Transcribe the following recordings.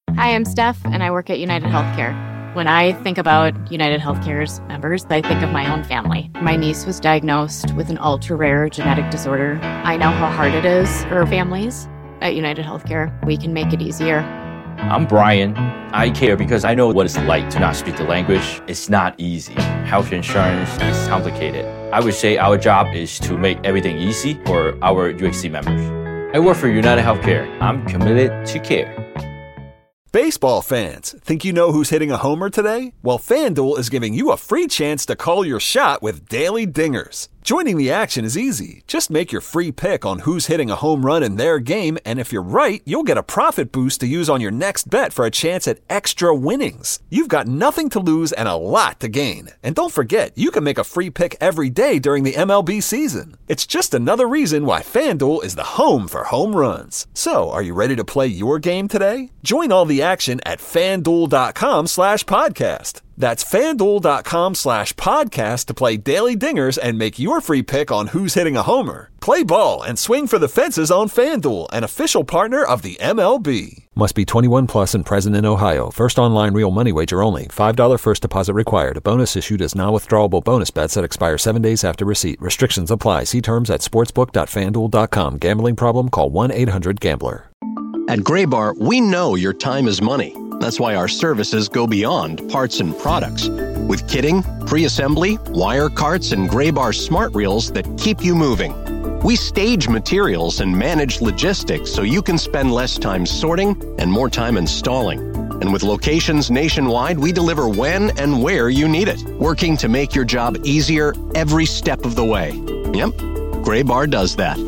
Hi, I'm Steph, and I work at United Healthcare. When I think about United Healthcare's members, I think of my own family. My niece was diagnosed with an ultra-rare genetic disorder. I know how hard it is for families. At United Healthcare, we can make it easier. I'm Brian. I care because I know what it's like to not speak the language. It's not easy. Health insurance is complicated. I would say our job is to make everything easy for our UHC members. I work for United Healthcare. I'm committed to care. Baseball fans, think you know who's hitting a homer today? Well, FanDuel is giving you a free chance to call your shot with Daily Dingers. Joining the action is easy. Just make your free pick on who's hitting a home run in their game, and if you're right, you'll get a profit boost to use on your next bet for a chance at extra winnings. You've got nothing to lose and a lot to gain. And don't forget, you can make a free pick every day during the MLB season. It's just another reason why FanDuel is the home for home runs. So, are you ready to play your game today? Join all the action at FanDuel.com/podcast. That's FanDuel.com/podcast to play Daily Dingers and make your free pick on who's hitting a homer. Play ball and swing for the fences on FanDuel, an official partner of the MLB. Must be 21 plus and present in Ohio. First online real money wager only. $5 first deposit required. A bonus issued as non-withdrawable bonus bets that expire 7 days after receipt. Restrictions apply. See terms at sportsbook.fanduel.com. Gambling problem? Call 1-800-GAMBLER. At Graybar, we know your time is money. That's why our services go beyond parts and products. With kitting, pre-assembly, wire carts, and Graybar smart reels that keep you moving. We stage materials and manage logistics so you can spend less time sorting and more time installing. And with locations nationwide, we deliver when and where you need it, working to make your job easier every step of the way. Yep, Graybar does that.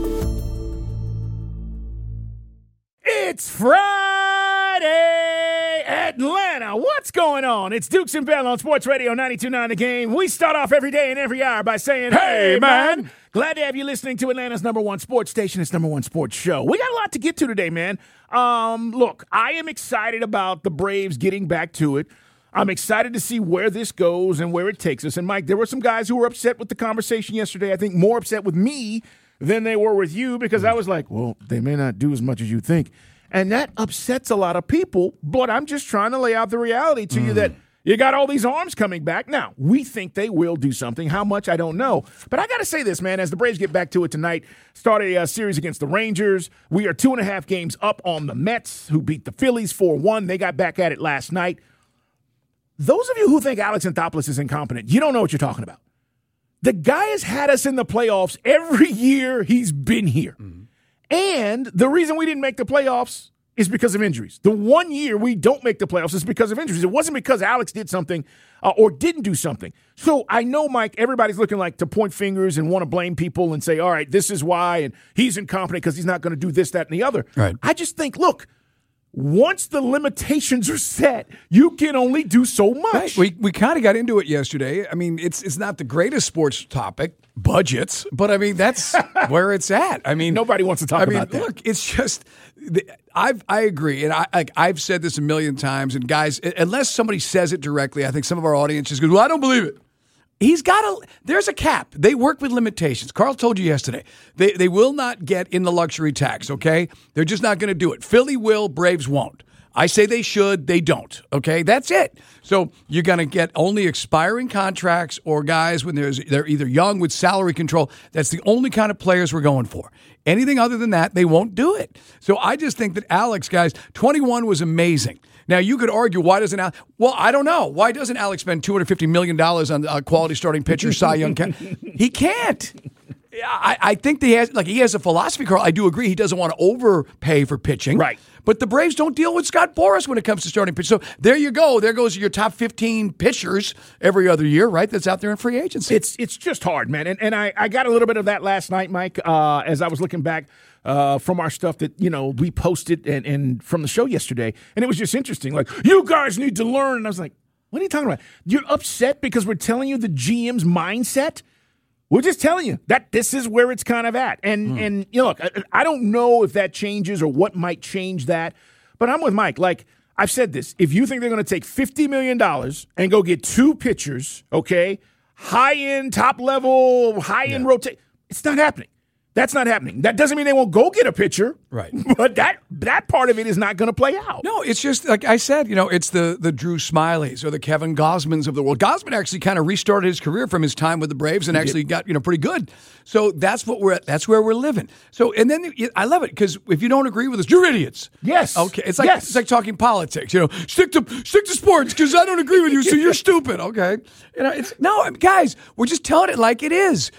It's Friday, Atlanta. What's going on? It's Dukes and Bell on Sports Radio 92.9 The Game. We start off every day and every hour by saying, hey, man. Glad to have you listening to Atlanta's #1 sports station, its #1 sports show. We got a lot to get to today, man. Look, I am excited about the Braves getting back to it. I'm excited to see where this goes and where it takes us. And, Mike, there were some guys who were upset with the conversation yesterday. I think more upset with me than they were with you because I was like, well, they may not do as much as you think. And that upsets a lot of people, but I'm just trying to lay out the reality to you that you got all these arms coming back. Now, we think they will do something. How much, I don't know. But I got to say this, man, as the Braves get back to it tonight, start a series against the Rangers. We are 2.5 games up on the Mets, who beat the Phillies 4-1. They got back at it last night. Those of you who think Alex Anthopoulos is incompetent, you don't know what you're talking about. The guy has had us in the playoffs every year he's been here. And the reason we didn't make the playoffs is because of injuries. The 1 year we don't make the playoffs is because of injuries. It wasn't because Alex did something or didn't do something. So I know, Mike, everybody's looking like to point fingers and want to blame people and say, all right, this is why, and he's incompetent because he's not going to do this, that, and the other. Right. I just think, look, once the limitations are set, you can only do so much. Right. We kind of got into it yesterday. I mean, it's not the greatest sports topic, budgets, but I mean, that's where it's at. I mean, nobody wants to talk about that. Look, it's just, I agree. And I've said this a million times. And guys, unless somebody says it directly, I think some of our audience just goes, well, I don't believe it. There's a cap. They work with limitations. Carl told you yesterday. They will not get in the luxury tax, okay? They're just not going to do it. Philly will, Braves won't. I say they should, they don't, okay? That's it. So you're going to get only expiring contracts or guys when they're either young with salary control. That's the only kind of players we're going for. Anything other than that, they won't do it. So I just think that Alex, guys, 21 was amazing. Now, you could argue, why doesn't Alex? Well, I don't know. Why doesn't Alex spend $250 million on a quality starting pitcher, Cy Young? He can't. I think he has a philosophy, Carl. I do agree. He doesn't want to overpay for pitching. Right. But the Braves don't deal with Scott Boras when it comes to starting pitch. So there you go. There goes your top 15 pitchers every other year, right? That's out there in free agency. It's just hard, man. And I got a little bit of that last night, Mike, as I was looking back from our stuff that, we posted and from the show yesterday. And it was just interesting. Like, you guys need to learn. And I was like, what are you talking about? You're upset because we're telling you the GM's mindset? We're just telling you that this is where it's kind of at. And look, I don't know if that changes or what might change that, but I'm with Mike. Like, I've said this. If you think they're going to take $50 million and go get two pitchers, okay, high-end, top-level, high-end rotate, it's not happening. That's not happening. That doesn't mean they won't go get a pitcher. Right. But that part of it is not going to play out. No, it's just, like I said, it's the Drew Smileys or the Kevin Gausmans of the world. Gausman actually kind of restarted his career from his time with the Braves and actually got, pretty good. So that's where we're living. So, and then I love it because if you don't agree with us, you're idiots. Yes. Okay. It's like talking politics, stick to sports because I don't agree with you, so you're stupid. Okay. Guys, we're just telling it like it is.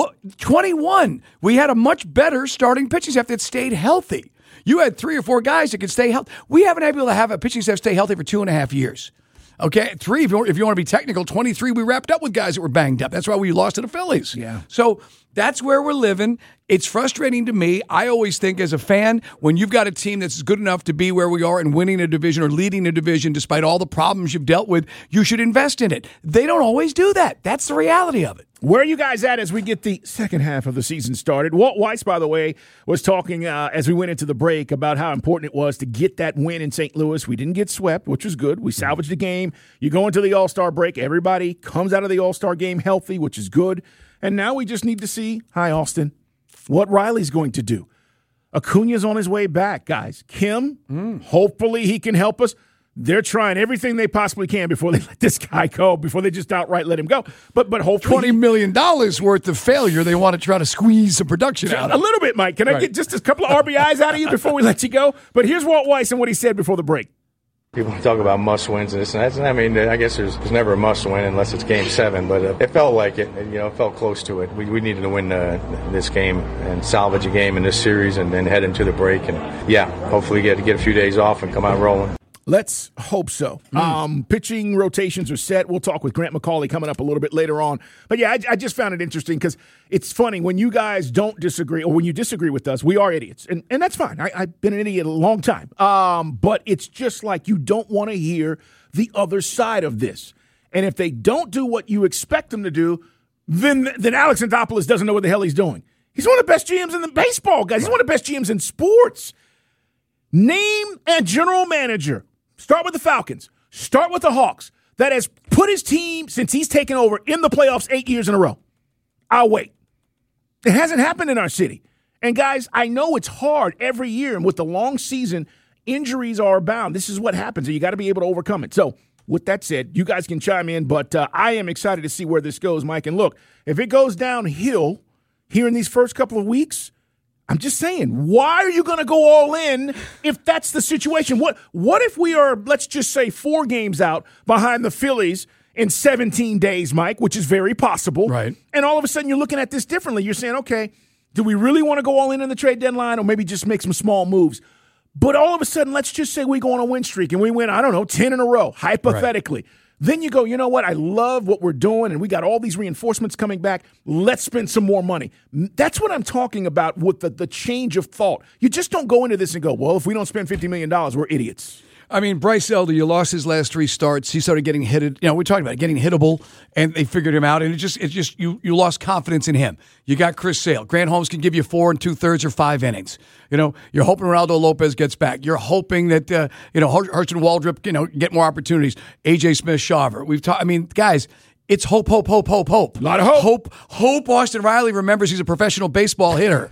21, we had a much better starting pitching staff that stayed healthy. You had 3 or 4 guys that could stay healthy. We haven't been able to have a pitching staff stay healthy for 2.5 years. Okay, 3, if you want to be technical, 23, we wrapped up with guys that were banged up. That's why we lost to the Phillies. Yeah. So that's where we're living. It's frustrating to me. I always think as a fan, when you've got a team that's good enough to be where we are and winning a division or leading a division despite all the problems you've dealt with, you should invest in it. They don't always do that. That's the reality of it. Where are you guys at as we get the second half of the season started? Walt Weiss, by the way, was talking as we went into the break about how important it was to get that win in St. Louis. We didn't get swept, which was good. We salvaged the game. You go into the All-Star break. Everybody comes out of the All-Star game healthy, which is good. And now we just need to see, hi, Austin, what Riley's going to do. Acuna's on his way back, guys. Kim, hopefully he can help us. They're trying everything they possibly can before they let this guy go, before they just outright let him go. But hopefully $20 million worth of failure. They want to try to squeeze some production out of it. A little bit, Mike. Can I get just a couple of RBIs out of you before we let you go? But here's Walt Weiss and what he said before the break. People talk about must-wins and this and that. I mean, I guess there's never a must-win unless it's Game 7, but it felt like it. It felt close to it. We needed to win this game and salvage a game in this series and then head into the break. And, hopefully get a few days off and come out rolling. Let's hope so. Pitching rotations are set. We'll talk with Grant McCauley coming up a little bit later on. But, I just found it interesting because it's funny. When you guys don't disagree or when you disagree with us, we are idiots. And that's fine. I've been an idiot a long time. But it's just like you don't want to hear the other side of this. And if they don't do what you expect them to do, then Alex Anthopoulos doesn't know what the hell he's doing. He's one of the best GMs in the baseball, guys. He's one of the best GMs in sports. Name a general manager. Start with the Falcons. Start with the Hawks. That has put his team, since he's taken over, in the playoffs 8 years in a row. I'll wait. It hasn't happened in our city. And, guys, I know it's hard every year. And with the long season, injuries are abound. This is what happens, and you got to be able to overcome it. So, with that said, you guys can chime in. But I am excited to see where this goes, Mike. And, look, if it goes downhill here in these first couple of weeks, I'm just saying, why are you going to go all in if that's the situation? What if we are, let's just say, 4 games out behind the Phillies in 17 days, Mike, which is very possible. Right. And all of a sudden you're looking at this differently. You're saying, okay, do we really want to go all in the trade deadline or maybe just make some small moves? But all of a sudden, let's just say we go on a win streak and we win, 10 in a row, hypothetically. Right. Then you go, you know what? I love what we're doing, and we got all these reinforcements coming back. Let's spend some more money. That's what I'm talking about with the change of thought. You just don't go into this and go, well, if we don't spend $50 million, we're idiots. I mean, Bryce Elder, you lost his last 3 starts. He started getting hitted. We're talking about it, getting hittable, and they figured him out. And you lost confidence in him. You got Chris Sale. Grant Holmes can give you 4 2/3 or 5 innings. You're hoping Ronaldo Lopez gets back. You're hoping that Hurston Waldrop get more opportunities. AJ Smith-Shawver. Guys. It's hope. A lot of hope. Hope Austin Riley remembers he's a professional baseball hitter.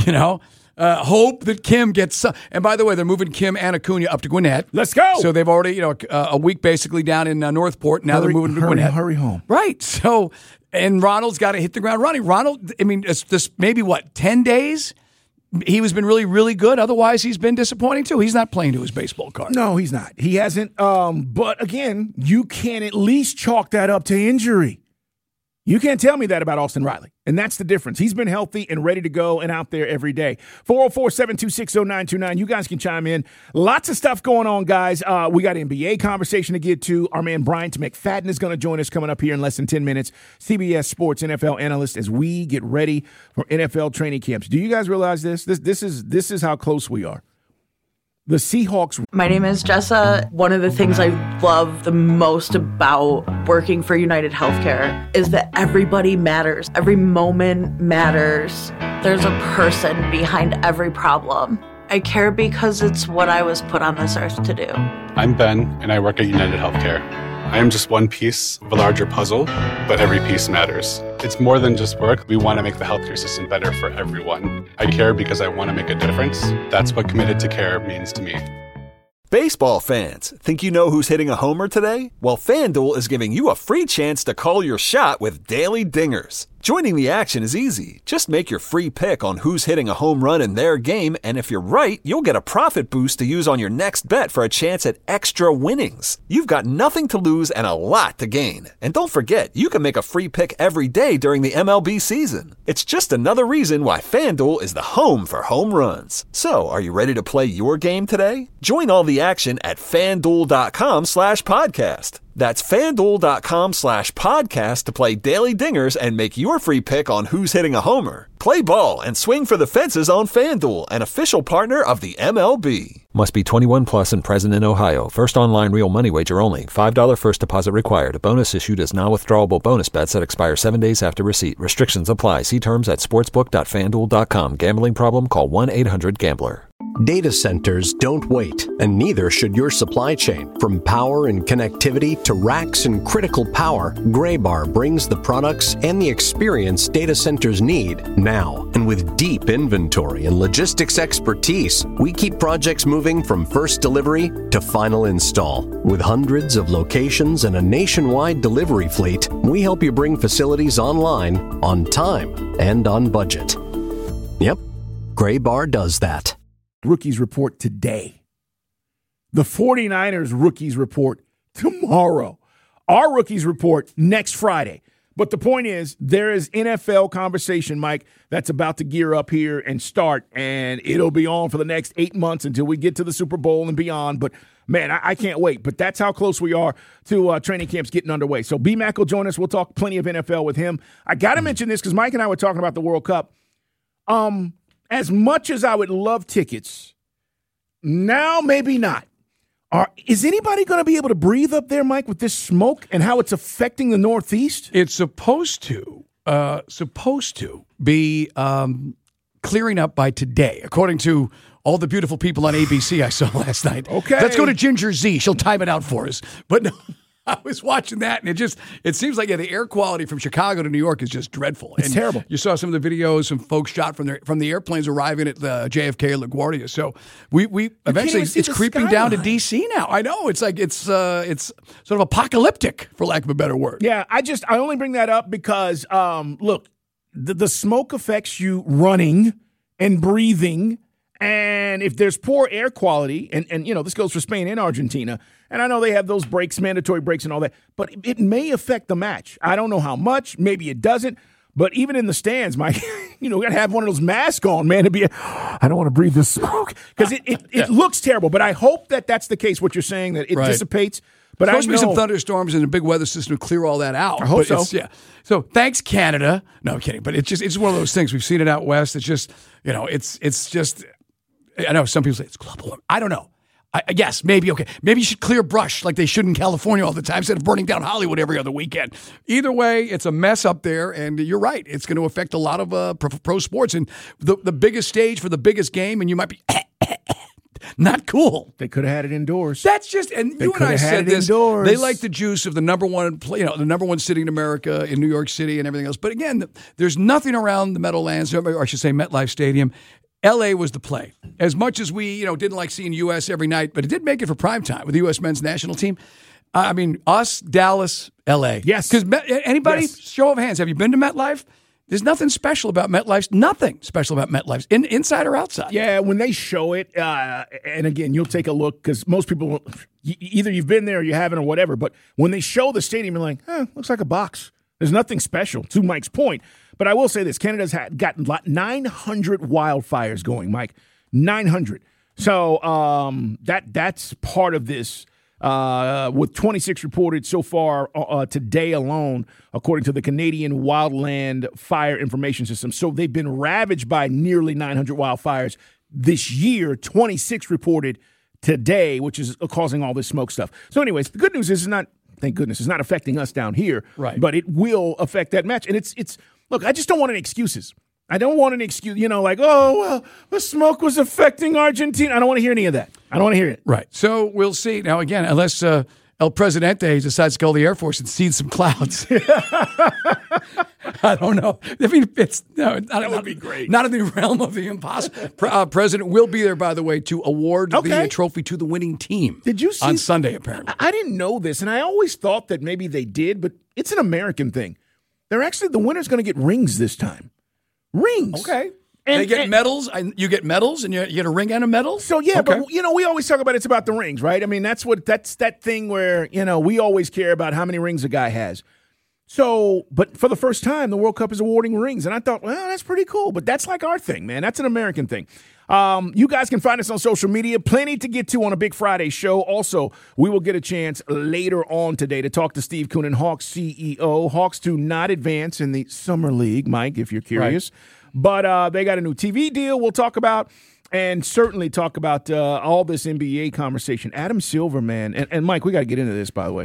Hope that Kim gets and by the way, they're moving Kim and Acuna up to Gwinnett. Let's go. So they've already, a week basically down in Northport. Now they're moving to Gwinnett. Hurry home. Right. So, and Ronald's got to hit the ground running. Ronald, it's this maybe 10 days? He has been really, really good. Otherwise, he's been disappointing too. He's not playing to his baseball card. No, he's not. He hasn't. But again, you can at least chalk that up to injury. You can't tell me that about Austin Riley. And that's the difference. He's been healthy and ready to go and out there every day. 404-726-0929. You guys can chime in. Lots of stuff going on, guys. We got NBA conversation to get to. Our man Bryant McFadden is going to join us coming up here in less than 10 minutes. CBS Sports NFL analyst as we get ready for NFL training camps. Do you guys realize this? This is how close we are. The Seahawks. My name is Jessa. One of the things I love the most about working for United Healthcare is that everybody matters. Every moment matters. There's a person behind every problem. I care because it's what I was put on this earth to do. I'm Ben, and I work at United Healthcare. I am just one piece of a larger puzzle, but every piece matters. It's more than just work. We want to make the healthcare system better for everyone. I care because I want to make a difference. That's what Committed to Care means to me. Baseball fans, think you know who's hitting a homer today? Well, FanDuel is giving you a free chance to call your shot with Daily Dingers. Joining the action is easy. Just make your free pick on who's hitting a home run in their game, and if you're right, you'll get a profit boost to use on your next bet for a chance at extra winnings. You've got nothing to lose and a lot to gain. And don't forget, you can make a free pick every day during the MLB season. It's just another reason why FanDuel is the home for home runs. So, are you ready to play your game today? Join all the action at FanDuel.com/podcast. That's FanDuel.com/podcast to play Daily Dingers and make your free pick on who's hitting a homer. Play ball and swing for the fences on FanDuel, an official partner of the MLB. Must be 21 plus and present in Ohio. First online real money wager only. $5 first deposit required. A bonus issued as non-withdrawable bonus bets that expire 7 days after receipt. Restrictions apply. See terms at sportsbook.fanduel.com. Gambling problem? Call 1-800-GAMBLER. Data centers don't wait, and neither should your supply chain. From power and connectivity to racks and critical power, Graybar brings the products and the experience data centers need now. And with deep inventory and logistics expertise, we keep projects moving from first delivery to final install. With hundreds of locations and a nationwide delivery fleet, we help you bring facilities online, on time, and on budget. Yep, Graybar does that. Rookies report today. The 49ers rookies report tomorrow. Our rookies report next Friday. But the point is, there is NFL conversation, Mike, that's about to gear up here and start, and it'll be on for the next 8 months until we get to the Super Bowl and beyond. But, man, I can't wait. But that's how close we are to training camps getting underway. So B-Mac will join us. We'll talk plenty of NFL with him. I got to mention this because Mike and I were talking about the World Cup. As much as I would love tickets, now maybe not. Is anybody going to be able to breathe up there, Mike, with this smoke and how it's affecting the Northeast? It's supposed to be clearing up by today, according to all the beautiful people on ABC I saw last night. Okay. Let's go to Ginger Z. She'll time it out for us. But no, I was watching that, and it seems like the air quality from Chicago to New York is just dreadful. It's terrible. You saw some of the videos, some folks shot from the airplanes arriving at the JFK or LaGuardia. So we eventually it's creeping down to DC now. I know it's sort of apocalyptic, for lack of a better word. Yeah, I only bring that up because look, the smoke affects you running and breathing. And if there's poor air quality, and this goes for Spain and Argentina, and I know they have those breaks, mandatory breaks and all that, but it may affect the match. I don't know how much. Maybe it doesn't. But even in the stands, Mike, we got to have one of those masks on, man, I don't want to breathe this smoke because it looks terrible. But I hope that that's the case, what you're saying, that it dissipates. But supposed to be some thunderstorms and a big weather system to clear all that out. I hope so. So thanks, Canada. No, I'm kidding. But it's one of those things. We've seen it out west. It's just, it's just, I know some people say it's global warming. I don't know. Yes, maybe, okay. Maybe you should clear brush like they should in California all the time instead of burning down Hollywood every other weekend. Either way, it's a mess up there, and you're right. It's going to affect a lot of pro sports. And the biggest stage for the biggest game, and you might be not cool. They could have had it indoors. That's just, and you and I said this, indoors. They like the juice of the number one city in America, in New York City and everything else. But again, there's nothing around the Meadowlands, or I should say MetLife Stadium. L.A. was the play. As much as we, didn't like seeing U.S. every night, but it did make it for primetime with the U.S. men's national team. I mean, us, Dallas, L.A. Yes. Because anybody, show of hands, have you been to MetLife? There's nothing special about MetLife. Nothing special about MetLife, inside or outside. Yeah, when they show it, and again, you'll take a look because most people, either you've been there or you haven't or whatever, but when they show the stadium, you're like, looks like a box. There's nothing special, to Mike's point. But I will say this, Canada's gotten 900 wildfires going, Mike. 900. So that's part of this, with 26 reported so far today alone, according to the Canadian Wildland Fire Information System. So they've been ravaged by nearly 900 wildfires this year, 26 reported today, which is causing all this smoke stuff. So anyways, the good news is thank goodness, it's not affecting us down here, right? But it will affect that match. And it's look, I just don't want any excuses. I don't want an excuse, like, oh, well, the smoke was affecting Argentina. I don't want to hear any of that. I don't want to hear it. Right. So we'll see. Now, again, unless El Presidente decides to go to the Air Force and seed some clouds. I don't know. I mean, that would be great. Not in the realm of the impossible. President will be there, by the way, to award the trophy to the winning team. Did you see on Sunday? Apparently, I didn't know this, and I always thought that maybe they did, but it's an American thing. They're actually the winner's going to get rings this time. Rings, okay. And they get medals. You get medals, and you get a ring and a medal. So yeah, but we always talk about it's about the rings, right? I mean, that's that thing where we always care about how many rings a guy has. So, but for the first time, the World Cup is awarding rings, and I thought, well, that's pretty cool. But that's like our thing, man. That's an American thing. You guys can find us on social media. Plenty to get to on a Big Friday show. Also, we will get a chance later on today to talk to Steve Koonin, Hawks CEO. Hawks do not advance in the Summer League, Mike, if you're curious. Right. But they got a new TV deal we'll talk about, and certainly talk about all this NBA conversation. Adam Silver, man, and Mike, we got to get into this, by the way,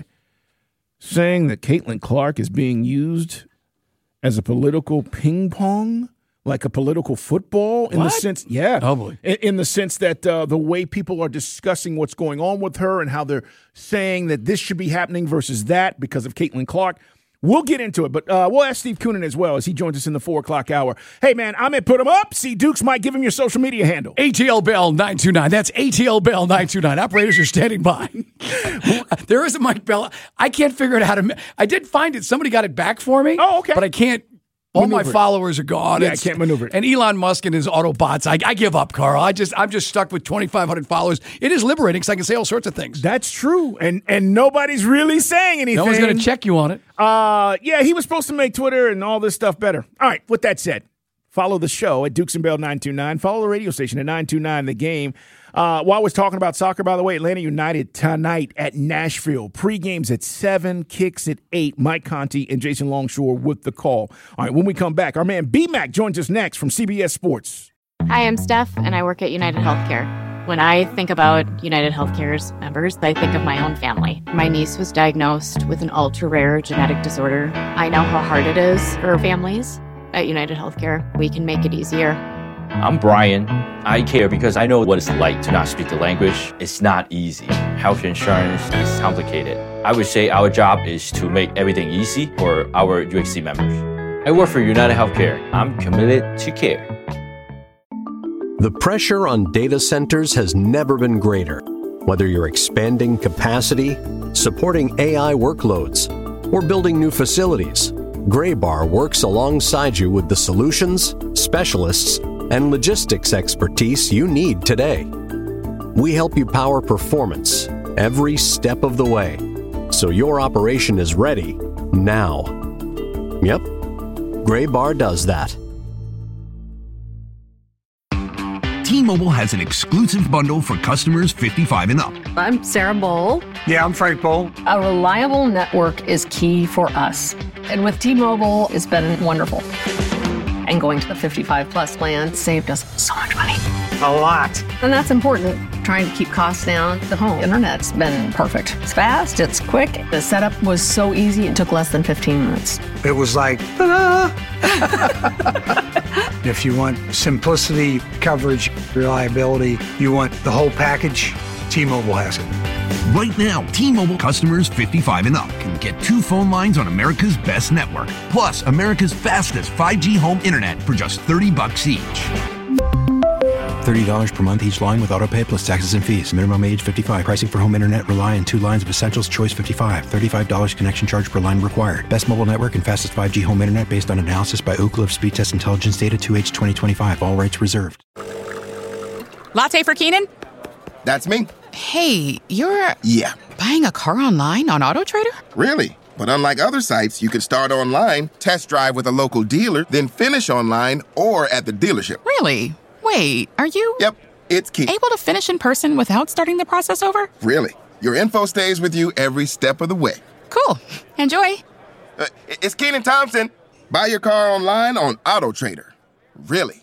saying that Caitlin Clark is being used as a political ping pong, like a political football in the sense, in the sense that the way people are discussing what's going on with her and how they're saying that this should be happening versus that because of Caitlin Clark. We'll get into it, but we'll ask Steve Koonin as well as he joins us in the 4 o'clock hour. Hey, man, I'm at Put 'em Up. See Dukes, Mike, give him your social media handle. ATL Bell 929. That's ATL Bell 929. Operators are standing by. There is a Mike Bell. I can't figure out how to. I did find it. Somebody got it back for me. Oh, okay. But I can't. All my followers are gone. Yeah, I can't maneuver it. And Elon Musk and his Autobots. I give up, Carl. I'm just stuck with 2,500 followers. It is liberating because I can say all sorts of things. That's true. And nobody's really saying anything. No one's going to check you on it. Yeah, he was supposed to make Twitter and all this stuff better. All right, with that said, follow the show at Dukes and Bell 929. Follow the radio station at 929 The Game. While we're talking about soccer, by the way, Atlanta United tonight at Nashville. Pre-games at 7, kicks at 8. Mike Conti and Jason Longshore with the call. All right, when we come back, our man B-Mac joins us next from CBS Sports. Hi, I'm Steph, and I work at United Healthcare. When I think about United Healthcare's members, I think of my own family. My niece was diagnosed with an ultra-rare genetic disorder. I know how hard it is for families. At United Healthcare, we can make it easier. I'm Brian. I care because I know what it's like to not speak the language. It's not easy. Health insurance is complicated. I would say our job is to make everything easy for our UHC members. I work for United Healthcare. I'm committed to care. The pressure on data centers has never been greater. Whether you're expanding capacity, supporting AI workloads, or building new facilities, Graybar works alongside you with the solutions, specialists, and logistics expertise you need today. We help you power performance every step of the way, so your operation is ready now. Yep, Graybar does that. T-Mobile has an exclusive bundle for customers 55 and up. I'm Sarah Bowl. Yeah, I'm Frank Bowl. A reliable network is key for us. And with T-Mobile, it's been wonderful. And going to the 55 plus plan saved us so much money. A lot. And that's important. Trying to keep costs down. The home internet's been perfect. It's fast, it's quick. The setup was so easy, it took less than 15 minutes. It was like, ta-da! If you want simplicity, coverage, reliability, you want the whole package, T-Mobile has it. Right now, T-Mobile customers 55 and up can get 2 phone lines on America's best network, plus America's fastest 5G home internet for just $30 each. $30 per month each line with autopay plus taxes and fees. Minimum age 55. Pricing for home internet rely on 2 lines of Essentials Choice 55. $35 connection charge per line required. Best mobile network and fastest 5G home internet based on analysis by Ookla of Speed Test Intelligence data 2H 2025. All rights reserved. Latte for Keenan? That's me. Hey, you're... Yeah. Buying a car online on AutoTrader? Really? But unlike other sites, you can start online, test drive with a local dealer, then finish online or at the dealership. Really? Wait, are you... Yep, it's Key. Able to finish in person without starting the process over? Really. Your info stays with you every step of the way. Cool. Enjoy. It's Keenan Thompson. Buy your car online on AutoTrader. Really.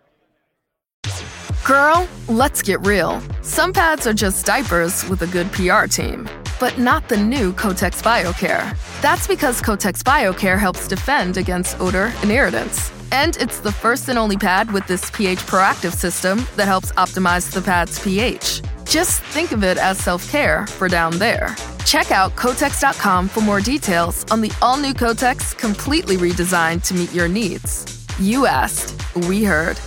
Girl, let's get real. Some pads are just diapers with a good PR team. But not the new Kotex BioCare. That's because Kotex BioCare helps defend against odor and irritants. And it's the first and only pad with this pH proactive system that helps optimize the pad's pH. Just think of it as self-care for down there. Check out Kotex.com for more details on the all-new Kotex, completely redesigned to meet your needs. You asked, we heard.